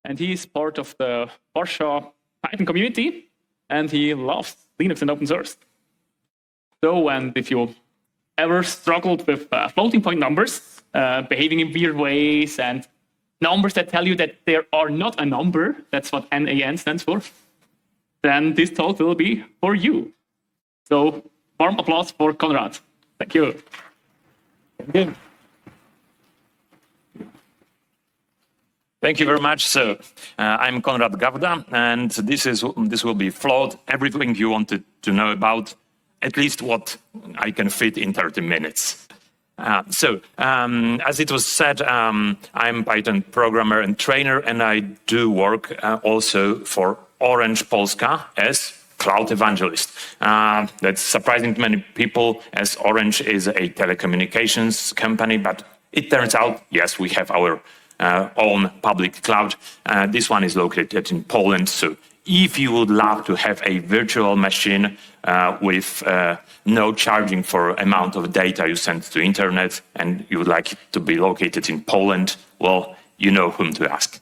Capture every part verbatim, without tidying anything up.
and he is part of the Warsaw Python community, and he loves Linux and open source. So, and if you ever struggled with uh, floating point numbers, uh, behaving in weird ways, and numbers that tell you that they are not a number, that's what N A N stands for, then this talk will be for you. So, warm applause for Konrad. Thank you. Thank you. Thank you very much. So, uh, I'm Konrad Gawda, and this is this will be Float, everything you wanted to know about, at least what I can fit in thirty minutes. Uh, so, um, as it was said, um, I'm Python programmer and trainer, and I do work uh, also for Orange Polska as cloud evangelist. Uh, that's surprising to many people, as Orange is a telecommunications company, but it turns out, yes, we have our uh, own public cloud. Uh, this one is located in Poland, so if you would love to have a virtual machine uh, with uh, no charging for amount of data you send to internet, and you would like it to be located in Poland, well, you know whom to ask.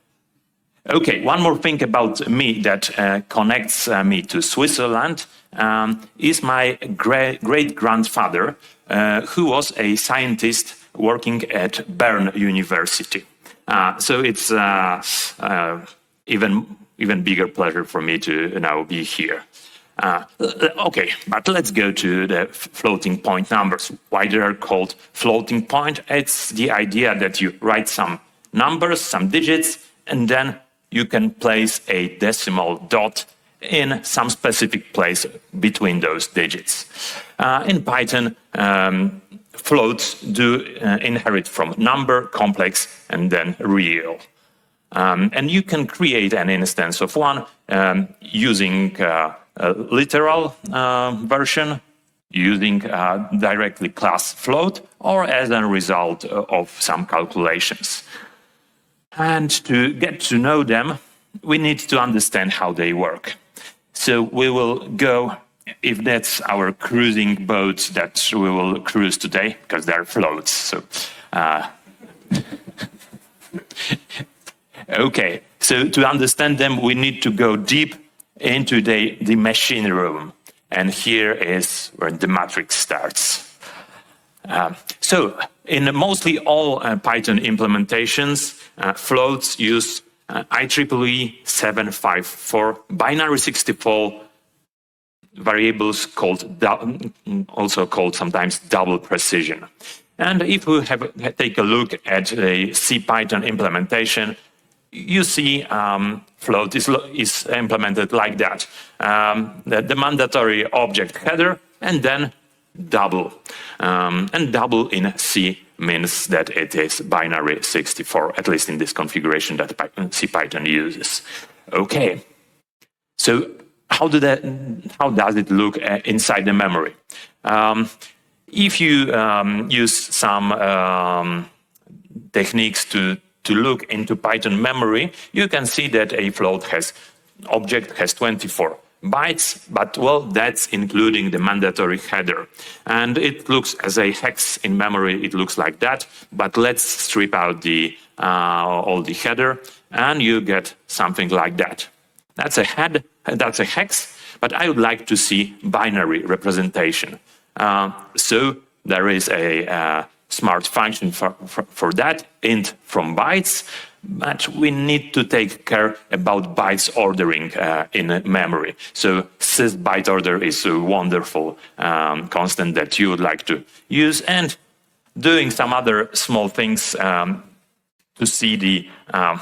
Okay, one more thing about me that uh, connects uh, me to Switzerland um, is my gra great-grandfather, uh, who was a scientist working at Bern University. Uh, so it's uh, uh, even even bigger pleasure for me to now be here. Uh, okay, but let's go to the floating point numbers. Why they are called floating point? It's the idea that you write some numbers, some digits, and then you can place a decimal dot in some specific place between those digits. Uh, in Python, um, floats do uh, inherit from number, complex, and then real. Um, and you can create an instance of one um, using uh, a literal uh, version, using uh, directly class float, or as a result of some calculations. And to get to know them, we need to understand how they work. So we will go, if that's our cruising boats that we will cruise today, because they're floats. So, uh, okay, so to understand them, we need to go deep into the, the machine room. And here is where the matrix starts. Uh, so in mostly all uh, Python implementations, uh, floats use uh, I triple E seven five four binary sixty-four variables called, also called sometimes double precision. And if we have take a look at the CPython implementation, you see um, float is, is implemented like that. Um, the, the mandatory object header and then double. Um, and double in C means that it is binary sixty-four, at least in this configuration that CPython uses. Okay, so how, do that, how does it look inside the memory? Um, if you um, use some um, techniques to to look into Python memory, you can see that a float has object has twenty-four bytes, but well, that's including the mandatory header. And it looks as a hex in memory, it looks like that, but let's strip out the uh, all the header, and you get something like that. That's a head, that's a hex, but I would like to see binary representation. Uh, so there is a uh, smart function for, for, for that, int from bytes, but we need to take care about bytes ordering uh, in memory. So sys byte order is a wonderful um, constant that you would like to use, and doing some other small things um, to see the um,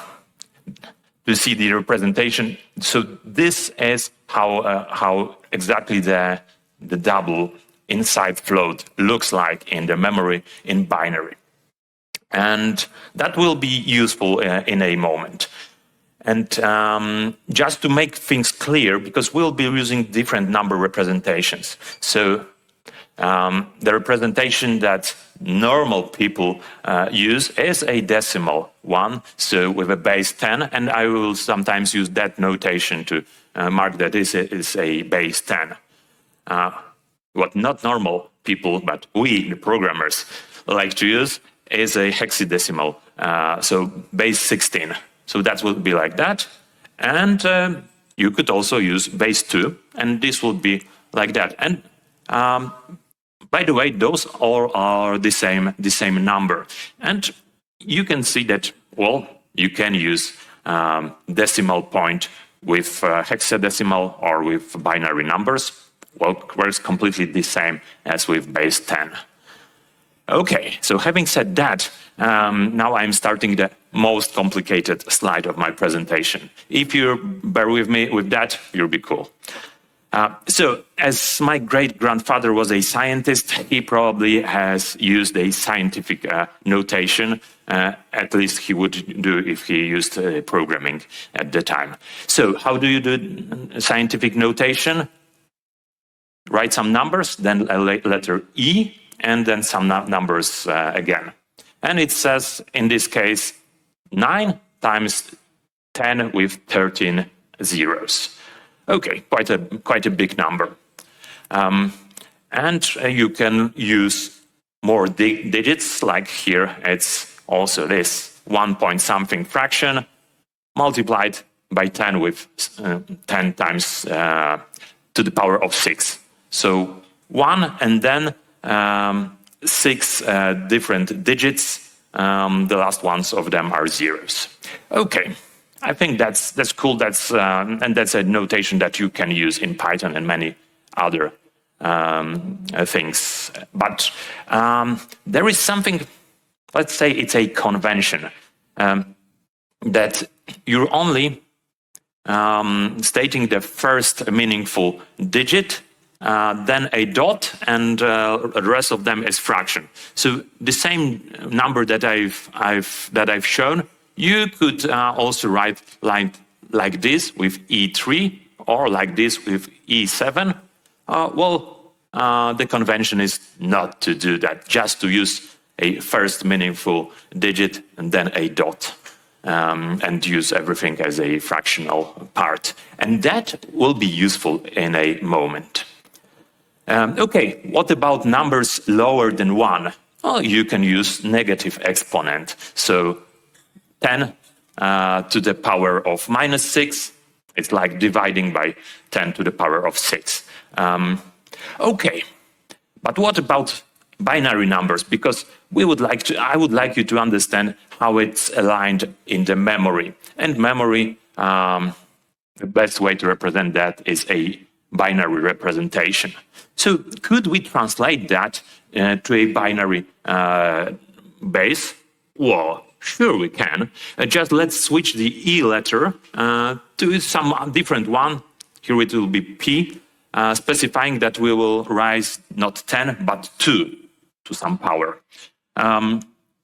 to see the representation. So this is how uh, how exactly the the double inside float looks like in the memory in binary. And that will be useful uh, in a moment. And um, just to make things clear, because we'll be using different number representations. So um, the representation that normal people uh, use is a decimal one, so with a base ten, and I will sometimes use that notation to uh, mark that this is a base ten. Uh, what not normal people, but we, the programmers, like to use is a hexadecimal, uh, so base sixteen. So that will be like that. And um, you could also use base two, and this would be like that. And um, by the way, those all are the same, the same number. And you can see that, well, you can use um, decimal point with uh, hexadecimal or with binary numbers. Well, works completely the same as with base ten. Okay, so having said that, um, now I'm starting the most complicated slide of my presentation. If you bear with me with that, you'll be cool. Uh, so, as my great-grandfather was a scientist, he probably has used a scientific uh, notation. Uh, at least he would do if he used uh, programming at the time. So, how do you do scientific notation? Write some numbers, then a letter E, and then some numbers uh, again. And it says, in this case, nine times ten with thirteen zeros. Okay, quite a, quite a big number. Um, and uh, you can use more di digits, like here it's also this one point something fraction multiplied by ten with uh, ten times uh, to the power of six. So one and then um, six uh, different digits. Um, the last ones of them are zeros. Okay. I think that's that's cool. That's um, and that's a notation that you can use in Python and many other um, uh, things. But um, there is something. Let's say it's a convention um, that you're only um, stating the first meaningful digit, uh, then a dot, and uh, the rest of them is fraction. So the same number that I've I've that I've shown. You could uh, also write like, like this with E three or like this with E seven. Uh, well, uh, the convention is not to do that, just to use a first meaningful digit and then a dot um, and use everything as a fractional part. And that will be useful in a moment. Um, okay, what about numbers lower than one? Well, you can use negative exponent. So ten uh, to the power of minus six. It's like dividing by ten to the power of six. Um, okay, but what about binary numbers? Because we would like to, I would like you to understand how it's aligned in the memory. And memory, um, the best way to represent that is a binary representation. So could we translate that uh, to a binary uh, base? Well, sure we can. Uh, just let's switch the E letter uh, to some different one. Here it will be P, uh, specifying that we will raise not ten, but two to some power. Um,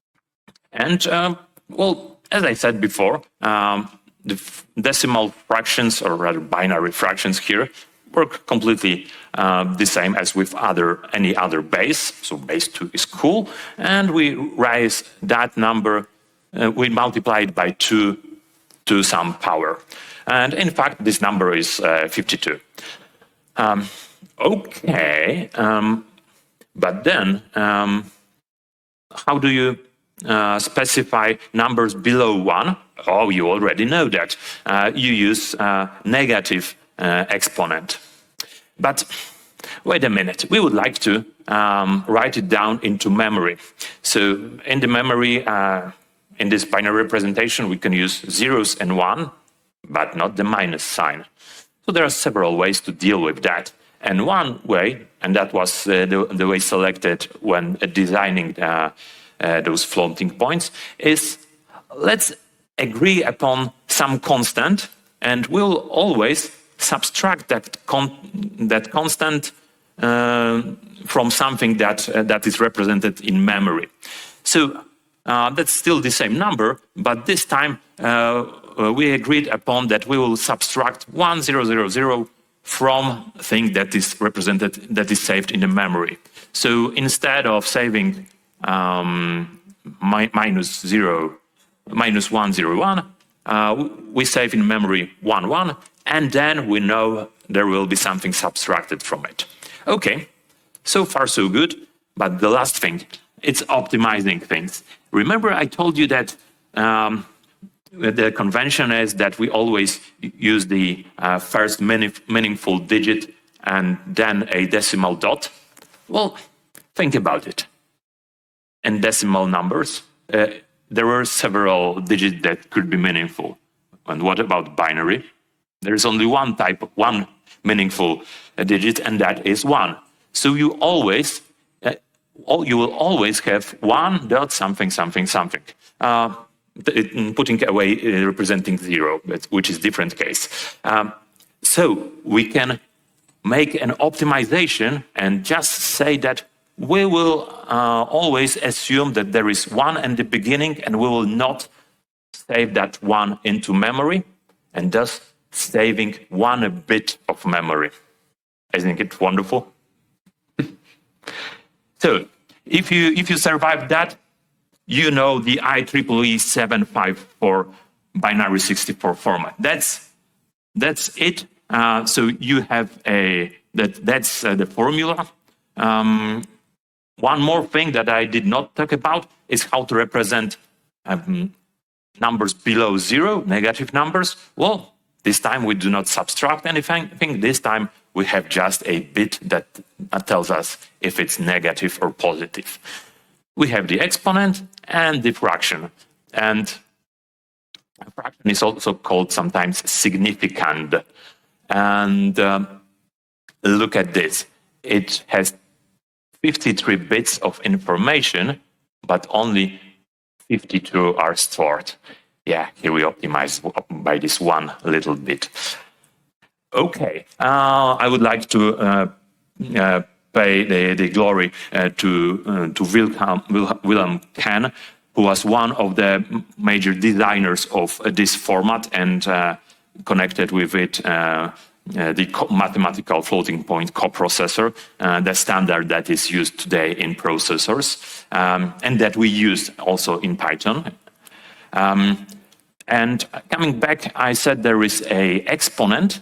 and, uh, well, as I said before, um, the decimal fractions, or rather binary fractions here, work completely uh, the same as with other any other base. So base two is cool. And we raise that number. Uh, we multiply it by two to some power. And in fact, this number is uh, fifty-two. Um, okay, um, but then um, how do you uh, specify numbers below one? Oh, you already know that. Uh, you use uh, negative uh, exponent. But wait a minute, we would like to um, write it down into memory. So in the memory, uh, in this binary representation, we can use zeros and one, but not the minus sign. So there are several ways to deal with that. And one way, and that was uh, the, the way selected when uh, designing uh, uh, those floating points, is let's agree upon some constant, and we'll always subtract that, con that constant uh, from something that, uh, that is represented in memory. So Uh, that's still the same number, but this time uh, uh, we agreed upon that we will subtract one zero zero zero from thing that is represented, that is saved in the memory. So instead of saving um, mi minus zero, minus one zero one, uh, we save in memory one one, and then we know there will be something subtracted from it. Okay, so far so good, but the last thing, it's optimizing things. Remember I told you that um, the convention is that we always use the uh, first meaning, meaningful digit and then a decimal dot. Well, think about it. In decimal numbers, uh, there are several digits that could be meaningful. And what about binary? There is only one type of one meaningful uh, digit, and that is one. So you always, uh, all, you will always have one dot something something something. Uh, putting away uh, representing zero, which is different case. Um, so we can make an optimization and just say that we will uh, always assume that there is one in the beginning, and we will not save that one into memory, and thus saving one bit of memory. I think it's wonderful. So if you if you survive that, you know the I triple E seven five four binary sixty-four format. That's that's it. Uh, so you have a that that's uh, the formula. Um, one more thing that I did not talk about is how to represent um, numbers below zero, negative numbers. Well, this time we do not subtract anything. This time we have just a bit that tells us if it's negative or positive. We have the exponent and the fraction. And a fraction is also called sometimes significand. And um, look at this. It has fifty-three bits of information, but only fifty-two are stored. Yeah, here we optimize by this one little bit. Okay, uh, I would like to uh, uh, pay the, the glory uh, to, uh, to Wilhelm, Wilhelm Kahn, who was one of the major designers of uh, this format and uh, connected with it uh, uh, the mathematical floating point coprocessor, uh, the standard that is used today in processors, um, and that we use also in Python. Um, and coming back, I said there is a exponent.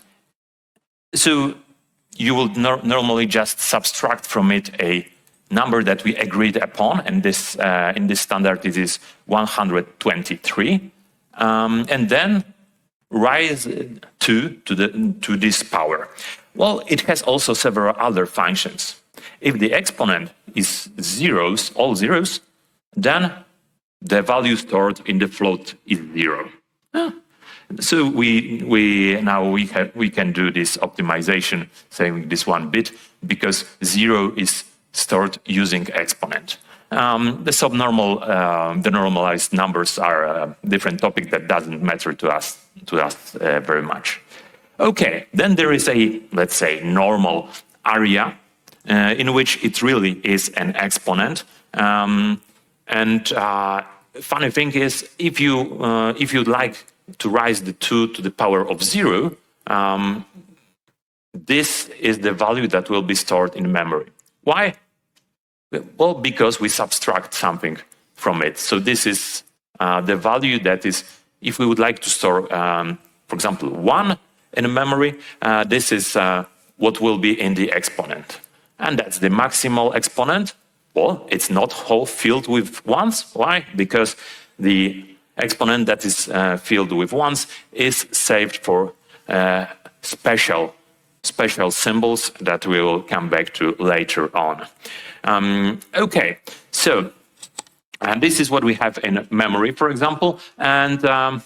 So you will no normally just subtract from it a number that we agreed upon, and this uh, in this standard it is one hundred twenty-three, um, and then rise two to the to this power. Well, it has also several other functions. If the exponent is zeros, all zeros, then the value stored in the float is zero. Ah. So we we now we have we can do this optimization, saving this one bit, because zero is stored using exponent. Um, the subnormal, uh, the normalized numbers are a different topic that doesn't matter to us to us uh, very much. Okay, then there is a, let's say, normal area uh, in which it really is an exponent. Um, and uh, funny thing is, if you uh, if you'd like to raise the two to the power of zero, um, this is the value that will be stored in memory. Why? Well, because we subtract something from it. So this is uh, the value that is, if we would like to store, um, for example, one in memory, uh, this is uh, what will be in the exponent. And that's the maximal exponent. Well, it's not whole filled with ones. Why? Because the exponent that is uh, filled with ones is saved for uh, special, special symbols that we will come back to later on. Um, okay, so and this is what we have in memory, for example, and um,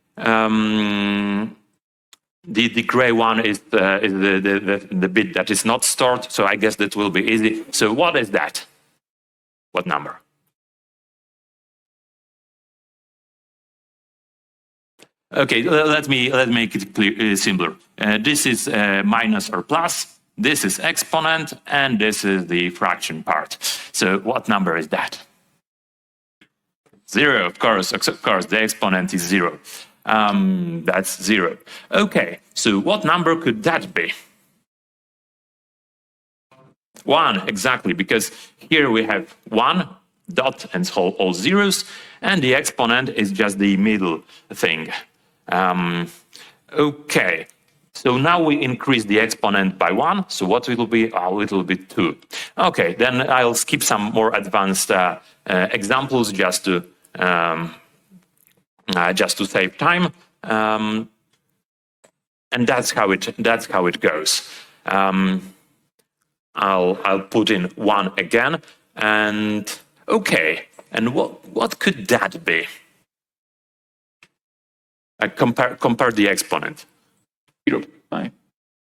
um, the the gray one is, uh, is the, the, the, the bit that is not stored, so I guess that will be easy. So what is that? What number? Okay, let me let me make it clear, uh, simpler. Uh, this is uh, minus or plus. This is exponent, and this is the fraction part. So what number is that? Zero, of course, of course, the exponent is zero. Um, that's zero. Okay, so what number could that be? One, exactly, because here we have one dot and all, all zeros, and the exponent is just the middle thing. Um, okay. So now we increase the exponent by one, so what will be? A little bit two. Okay, then I'll skip some more advanced uh, uh, examples just to um, uh, just to save time. Um, and that's how it that's how it goes. Um, I'll I'll put in one again, and okay. And what what could that be? I compare compare the exponent. Zero. Fine.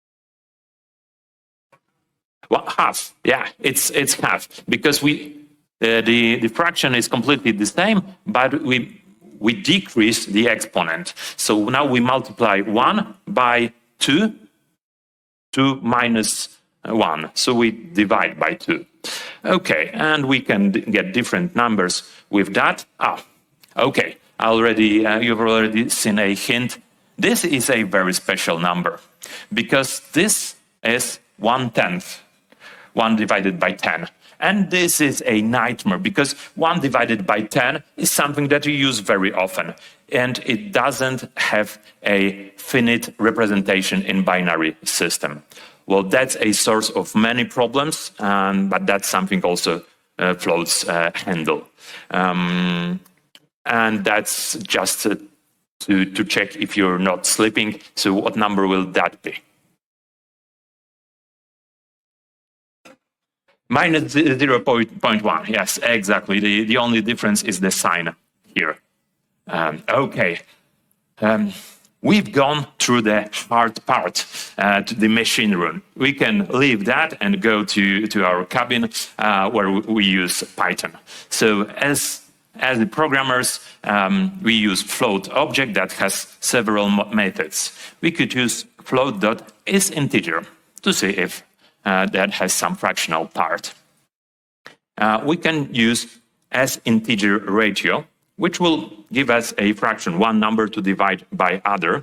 Well, half. Yeah, it's it's half because we uh, the the fraction is completely the same, but we we decrease the exponent. So now we multiply one by two, two minus one. So we divide by two. Okay, and we can get different numbers with that. Ah, okay. Already, uh, you've already seen a hint. This is a very special number because this is one tenth. one divided by ten. And this is a nightmare because one divided by ten is something that you use very often, and it doesn't have a finite representation in binary system. Well, that's a source of many problems, um, but that's something also uh, floats uh, handle. Um, and that's just uh, to, to check if you're not sleeping. So what number will that be? Minus zero point one, yes, exactly. The, the only difference is the sign here. Um, okay, um, we've gone through the hard part, uh, to the machine room. We can leave that and go to, to our cabin uh, where we use Python. So as, as the programmers, um, we use float object that has several methods. We could use float.isInteger to see if Uh, that has some fractional part. Uh, we can use asinteger ratio, which will give us a fraction, one number to divide by other.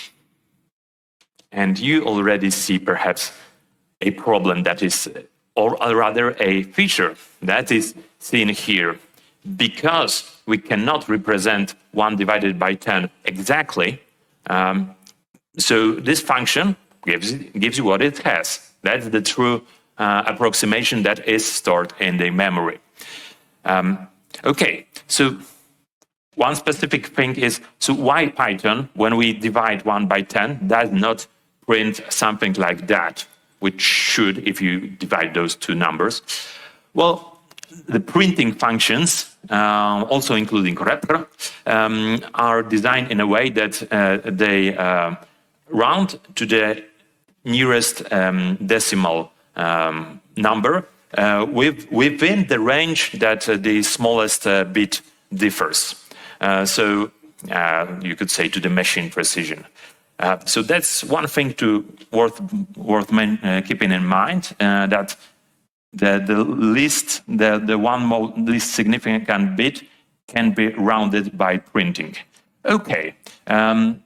And you already see perhaps a problem that is, or rather a feature that is seen here. Because we cannot represent one divided by ten exactly, um, so this function gives, gives you what it has. That's the true uh, approximation that is stored in the memory. Um, okay, so one specific thing is, so why Python, when we divide one by ten, does not print something like that, which should if you divide those two numbers? Well, the printing functions, uh, also including repr, um, are designed in a way that uh, they uh, round to the nearest um, decimal um, number uh, with, within the range that uh, the smallest uh, bit differs. Uh, so uh, you could say to the machine precision. Uh, so that's one thing to worth worth man, uh, keeping in mind, uh, that the the least the the one mo least significant bit can be rounded by printing. Okay. Um,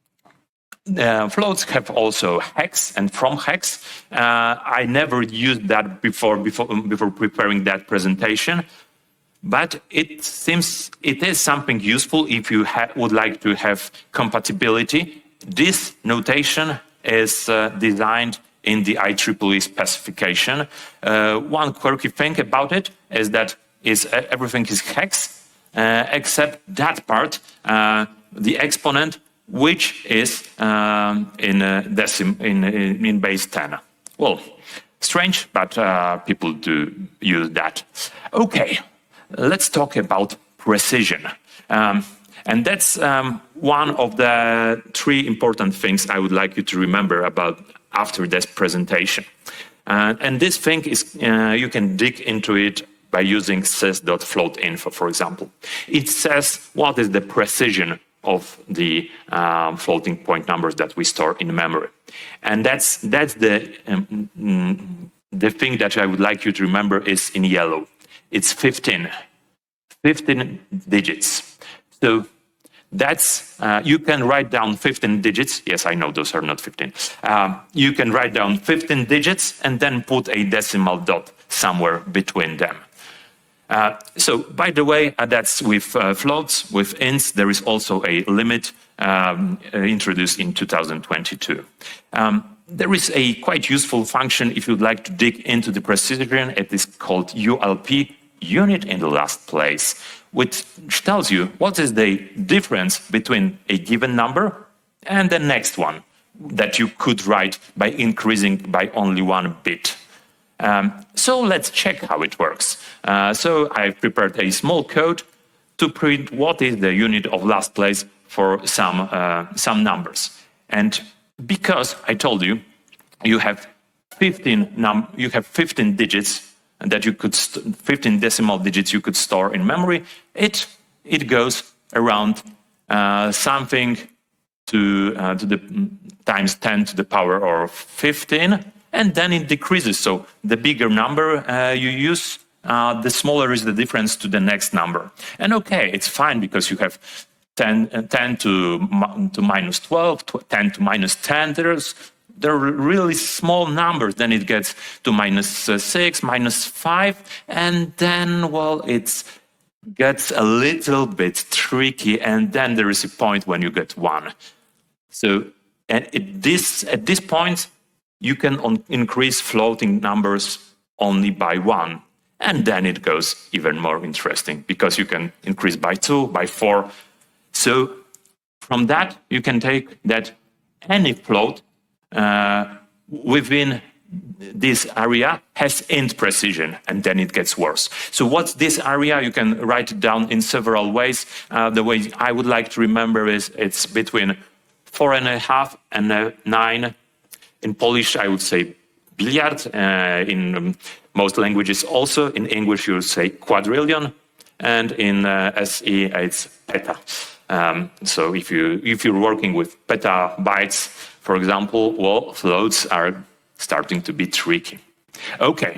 Uh, floats have also hex and from hex. Uh, I never used that before, before before preparing that presentation, but it seems it is something useful if you would like to have compatibility. This notation is uh, designed in the I triple E specification. Uh, one quirky thing about it is that is uh, everything is hex uh, except that part, uh, the exponent, which is um, in, uh, decim in, in, in base ten. Well, strange, but uh, people do use that. Okay, let's talk about precision. Um, and that's um, one of the three important things I would like you to remember about after this presentation. Uh, and this thing is, uh, you can dig into it by using sys.floatinfo, for example. It says what is the precision of the um, floating point numbers that we store in memory. And that's, that's the, um, the thing that I would like you to remember is in yellow. It's fifteen, fifteen digits. So that's, uh, you can write down fifteen digits. Yes, I know those are not fifteen. Um, you can write down fifteen digits and then put a decimal dot somewhere between them. Uh, so, by the way, uh, that's with uh, floats. With ints, there is also a limit um, uh, introduced in two thousand twenty-two. Um, there is a quite useful function if you'd like to dig into the precision. It is called U L P, unit in the last place, which tells you what is the difference between a given number and the next one that you could write by increasing by only one bit. Um, so let's check how it works. Uh, so I've prepared a small code to print what is the unit of last place for some, uh, some numbers. And because I told you, you have fifteen, num you have fifteen digits that you could, fifteen decimal digits you could store in memory, it, it goes around uh, something to, uh, to the times ten to the power of fifteen, and then it decreases. So the bigger number uh, you use, uh, the smaller is the difference to the next number. And okay, it's fine because you have ten, ten to, to minus twelve, ten to minus ten. There's, there are really small numbers. Then it gets to minus uh, six, minus five, and then, well, it gets a little bit tricky, and then there is a point when you get one. So and at this, at this point, you can on, increase floating numbers only by one. And then it goes even more interesting because you can increase by two, by four. So from that, you can take that any float uh, within this area has int precision, and then it gets worse. So what's this area? You can write it down in several ways. Uh, the way I would like to remember is it's between four and a half and a nine. In Polish, I would say billiard. Uh, in um, most languages also. In English, you would say quadrillion. And in uh, S E, it's peta. Um, so if, you, if you're working with petabytes, for example, well, floats are starting to be tricky. Okay,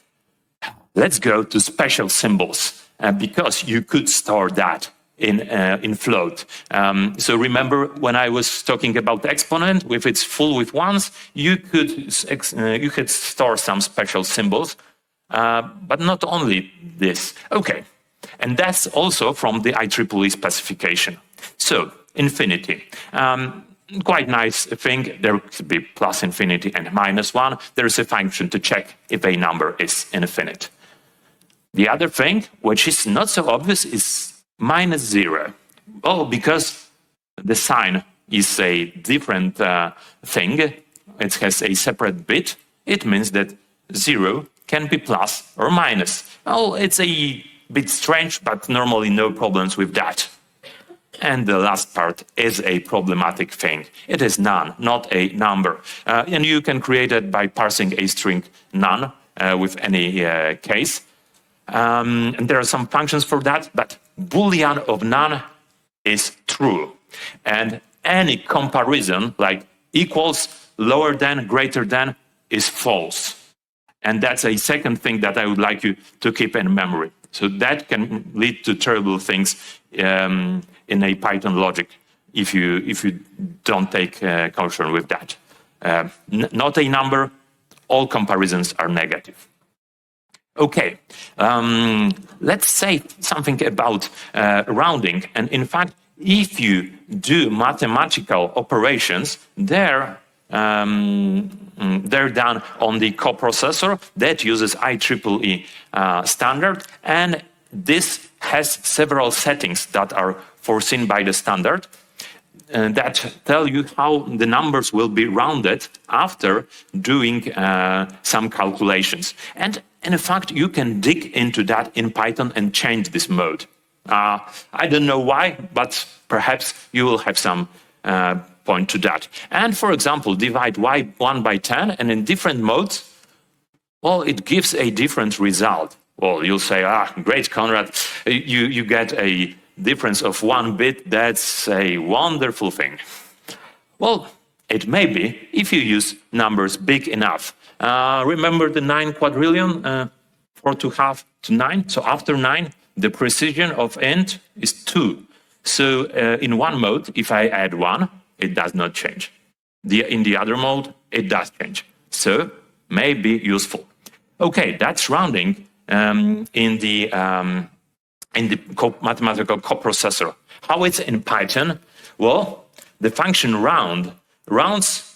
let's go to special symbols, uh, because you could store that in, uh, in float. Um, so remember when I was talking about exponent, if it's full with ones, you could, uh, you could store some special symbols, uh, but not only this. Okay, and that's also from the I triple E specification. So, infinity. Um, Quite nice thing. There could be plus infinity and minus one. There is a function to check if a number is infinite. The other thing, which is not so obvious, is minus zero. Oh, because the sign is a different uh, thing. It has a separate bit. It means that zero can be plus or minus. Well, it's a bit strange, but normally no problems with that. And the last part is a problematic thing. It is none, not a number. Uh, and you can create it by parsing a string none uh, with any uh, case. Um, and there are some functions for that, but Boolean of none is true. And any comparison, like equals, lower than, greater than, is false. And that's a second thing that I would like you to keep in memory. So that can lead to terrible things um, in a Python logic if you, if you don't take uh, caution with that. Uh, n not a number, all comparisons are negative. Okay, um, let's say something about uh, rounding. And in fact, if you do mathematical operations, they're, um, they're done on the coprocessor that uses I triple E uh, standard, and this has several settings that are foreseen by the standard uh, that tell you how the numbers will be rounded after doing uh, some calculations. And in fact, you can dig into that in Python and change this mode. Uh, I don't know why, but perhaps you will have some uh, point to that. And for example, divide y one by ten, and in different modes, well, it gives a different result. Well, you'll say, ah, great, Konrad, you, you get a difference of one bit. That's a wonderful thing. Well, it may be if you use numbers big enough. Uh, remember the nine quadrillion, uh, four to half to nine? So after nine, the precision of int is two. So uh, in one mode, if I add one, it does not change. The, in the other mode, it does change. So may be useful. Okay, that's rounding um, in the um, in the co mathematical coprocessor. How it's in Python? Well, the function round rounds,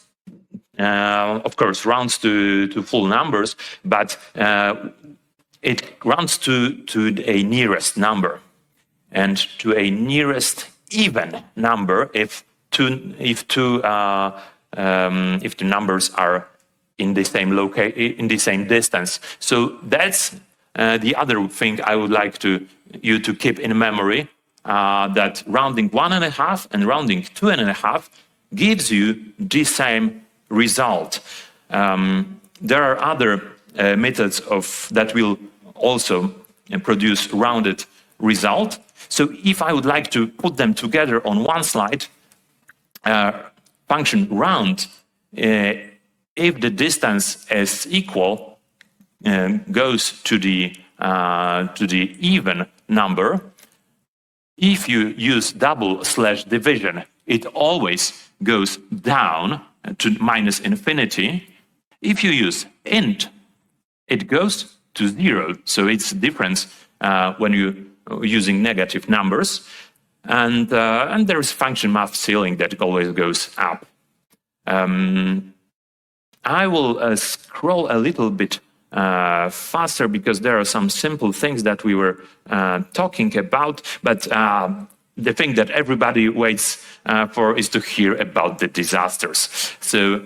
uh, of course, rounds to, to full numbers, but uh, it rounds to, to a nearest number. and to a nearest even number if two, if two, uh, um, if the numbers are in the same loca- in the same distance. So that's uh, the other thing I would like to you to keep in memory, uh, that rounding one and a half and rounding two and a half gives you the same result. Um, there are other uh, methods of that will also produce rounded result. So if I would like to put them together on one slide, uh, function round, uh, if the distance is equal, uh, goes to the uh, to the even number. If you use double slash division, it always goes down to minus infinity. If you use int, it goes to zero. So it's difference uh, when you're using negative numbers. And, uh, and there is function math ceiling that always goes up. Um, I will uh, scroll a little bit uh, faster because there are some simple things that we were uh, talking about. But uh, the thing that everybody waits uh, for is to hear about the disasters. So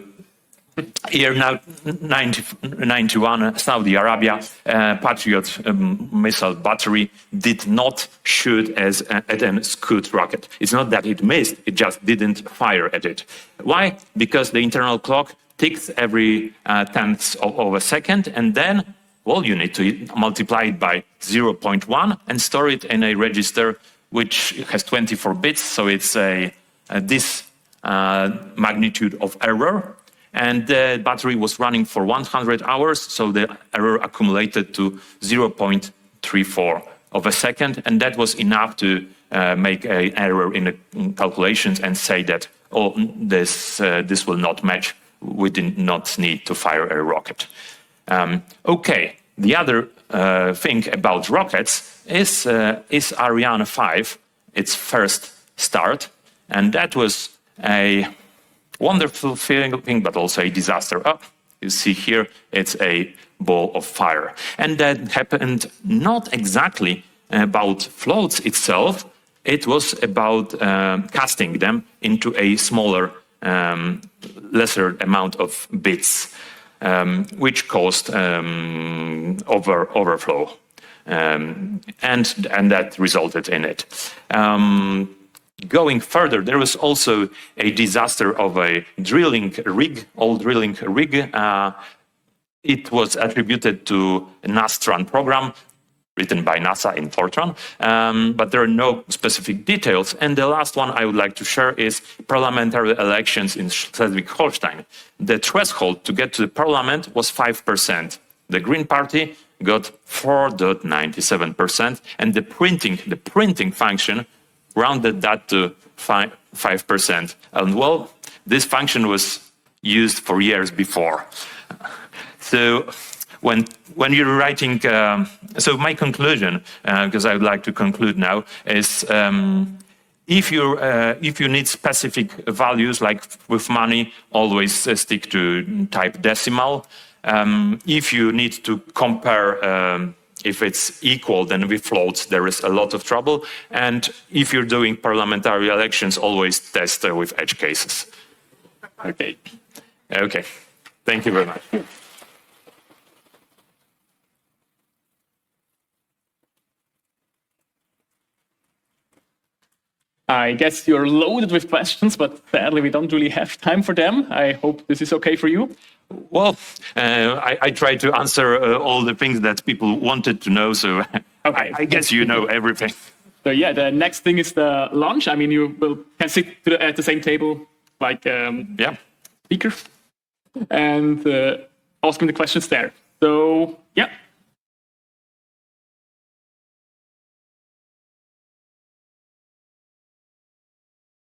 here now, ninety, ninety-one, Saudi Arabia, uh, Patriot um, missile battery did not shoot as, uh, at a Scud rocket. It's not that it missed, it just didn't fire at it. Why? Because the internal clock ticks every uh, tenth of, of a second, and then, well, you need to multiply it by zero point one and store it in a register which has twenty-four bits, so it's a, a this uh, magnitude of error. And the battery was running for one hundred hours, so the error accumulated to zero point three four of a second, and that was enough to uh, make an error in the calculations and say that, oh, this, uh, this will not match, we did not need to fire a rocket. Um, okay, the other uh, thing about rockets is, uh, is Ariane five, its first start, and that was a wonderful thing, but also a disaster. Oh, you see here, it's a ball of fire. And that happened not exactly about floats itself, it was about um, casting them into a smaller, um, lesser amount of bits, um, which caused um, over, overflow. Um, and, and that resulted in it. Um, Going further, there was also a disaster of a drilling rig, old drilling rig. Uh, it was attributed to a Nastran program written by NASA in Fortran, um, but there are no specific details. And the last one I would like to share is parliamentary elections in Schleswig-Holstein. The threshold to get to the parliament was five percent. The Green Party got four point nine seven percent, and the printing, the printing function rounded that to five percent. And well, this function was used for years before. So when, when you're writing, um, so my conclusion, because uh, I would like to conclude now, is um, if, you uh, if you need specific values, like with money, always uh, stick to type decimal. Um, if you need to compare um, if it's equal, then with floats, there is a lot of trouble. And if you're doing parliamentary elections, always test uh, with edge cases. Okay. Okay. Thank you very much. I guess you're loaded with questions, but sadly we don't really have time for them. I hope this is okay for you. Well, uh, I, I try to answer uh, all the things that people wanted to know, so okay. I, I guess you know everything. So yeah, the next thing is the lunch. I mean, you will can sit to the, at the same table like um, yeah. speakers and uh, ask me the questions there. So yeah.